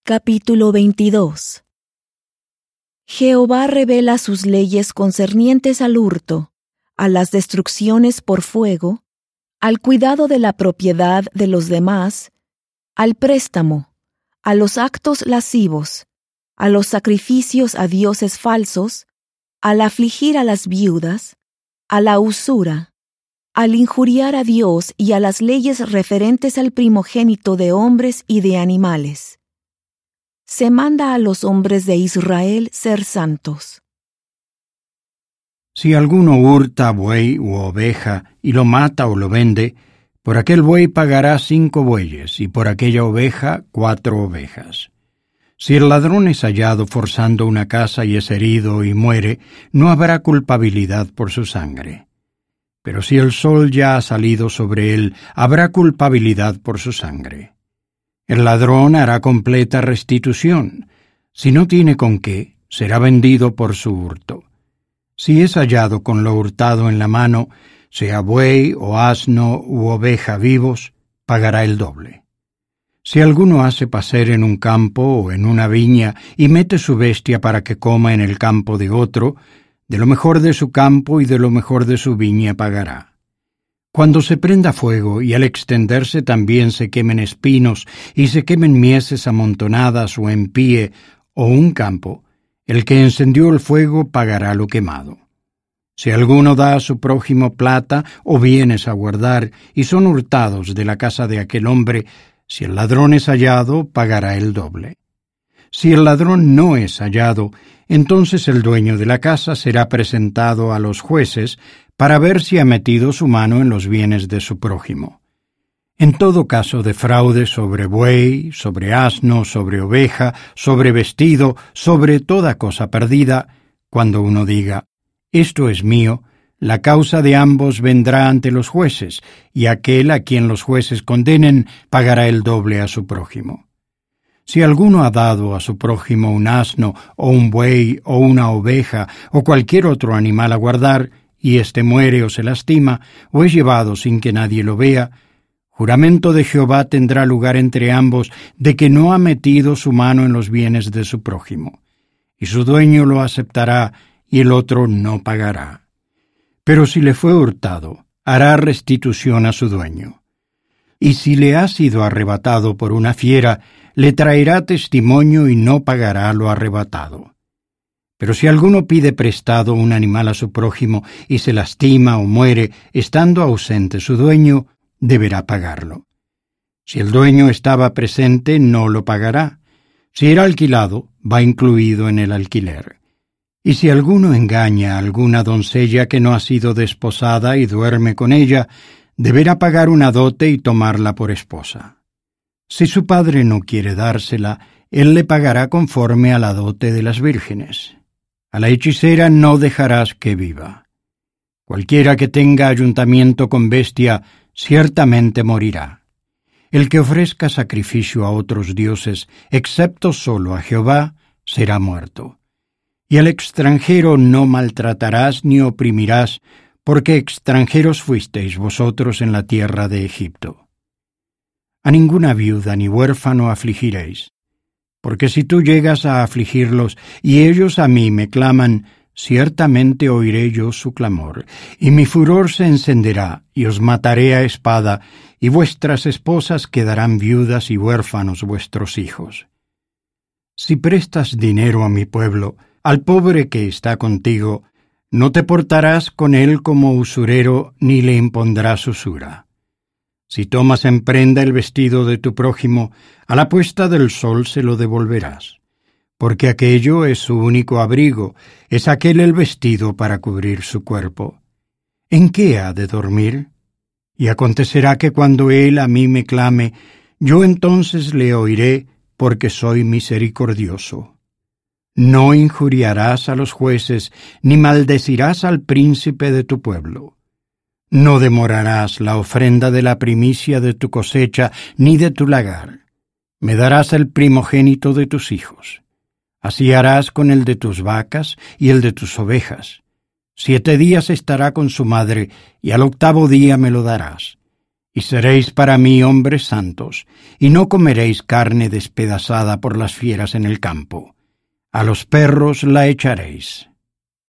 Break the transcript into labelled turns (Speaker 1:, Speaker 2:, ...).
Speaker 1: Capítulo 22. Jehová revela sus leyes concernientes al hurto, a las destrucciones por fuego, al cuidado de la propiedad de los demás, al préstamo, a los actos lascivos, a los sacrificios a dioses falsos, al afligir a las viudas, a la usura, al injuriar a Dios y a las leyes referentes al primogénito de hombres y de animales. Se manda a los hombres de Israel ser santos.
Speaker 2: Si alguno hurta buey u oveja y lo mata o lo vende, por aquel buey pagará 5 bueyes y por aquella oveja 4 ovejas. Si el ladrón es hallado forzando una casa y es herido y muere, no habrá culpabilidad por su sangre. Pero si el sol ya ha salido sobre él, habrá culpabilidad por su sangre. El ladrón hará completa restitución. Si no tiene con qué, será vendido por su hurto. Si es hallado con lo hurtado en la mano, sea buey o asno u oveja vivos, pagará el doble. Si alguno hace pacer en un campo o en una viña y mete su bestia para que coma en el campo de otro, de lo mejor de su campo y de lo mejor de su viña pagará. Cuando se prenda fuego y al extenderse también se quemen espinos y se quemen mieses amontonadas o en pie o un campo, el que encendió el fuego pagará lo quemado. Si alguno da a su prójimo plata o bienes a guardar y son hurtados de la casa de aquel hombre, si el ladrón es hallado, pagará el doble. Si el ladrón no es hallado, entonces el dueño de la casa será presentado a los jueces para ver si ha metido su mano en los bienes de su prójimo. En todo caso de fraude sobre buey, sobre asno, sobre oveja, sobre vestido, sobre toda cosa perdida, cuando uno diga, «Esto es mío», la causa de ambos vendrá ante los jueces, y aquel a quien los jueces condenen pagará el doble a su prójimo. Si alguno ha dado a su prójimo un asno, o un buey, o una oveja, o cualquier otro animal a guardar, y éste muere o se lastima, o es llevado sin que nadie lo vea, juramento de Jehová tendrá lugar entre ambos de que no ha metido su mano en los bienes de su prójimo, y su dueño lo aceptará, y el otro no pagará. Pero si le fue hurtado, hará restitución a su dueño. Y si le ha sido arrebatado por una fiera, le traerá testimonio y no pagará lo arrebatado. Pero si alguno pide prestado un animal a su prójimo y se lastima o muere, estando ausente su dueño, deberá pagarlo. Si el dueño estaba presente, no lo pagará. Si era alquilado, va incluido en el alquiler. Y si alguno engaña a alguna doncella que no ha sido desposada y duerme con ella, deberá pagar una dote y tomarla por esposa. Si su padre no quiere dársela, él le pagará conforme a la dote de las vírgenes. A la hechicera no dejarás que viva. Cualquiera que tenga ayuntamiento con bestia, ciertamente morirá. El que ofrezca sacrificio a otros dioses, excepto solo a Jehová, será muerto. Y al extranjero no maltratarás ni oprimirás, porque extranjeros fuisteis vosotros en la tierra de Egipto. A ninguna viuda ni huérfano afligiréis, porque si tú llegas a afligirlos y ellos a mí me claman, ciertamente oiré yo su clamor, y mi furor se encenderá, y os mataré a espada, y vuestras esposas quedarán viudas y huérfanos vuestros hijos. Si prestas dinero a mi pueblo, al pobre que está contigo, no te portarás con él como usurero, ni le impondrás usura. Si tomas en prenda el vestido de tu prójimo, a la puesta del sol se lo devolverás, porque aquello es su único abrigo, es aquel el vestido para cubrir su cuerpo. ¿En qué ha de dormir? Y acontecerá que cuando él a mí me clame, yo entonces le oiré, porque soy misericordioso. No injuriarás a los jueces, ni maldecirás al príncipe de tu pueblo. No demorarás la ofrenda de la primicia de tu cosecha, ni de tu lagar. Me darás el primogénito de tus hijos. Así harás con el de tus vacas y el de tus ovejas. 7 días estará con su madre, y al 8º día me lo darás. Y seréis para mí hombres santos, y no comeréis carne despedazada por las fieras en el campo. A los perros la echaréis.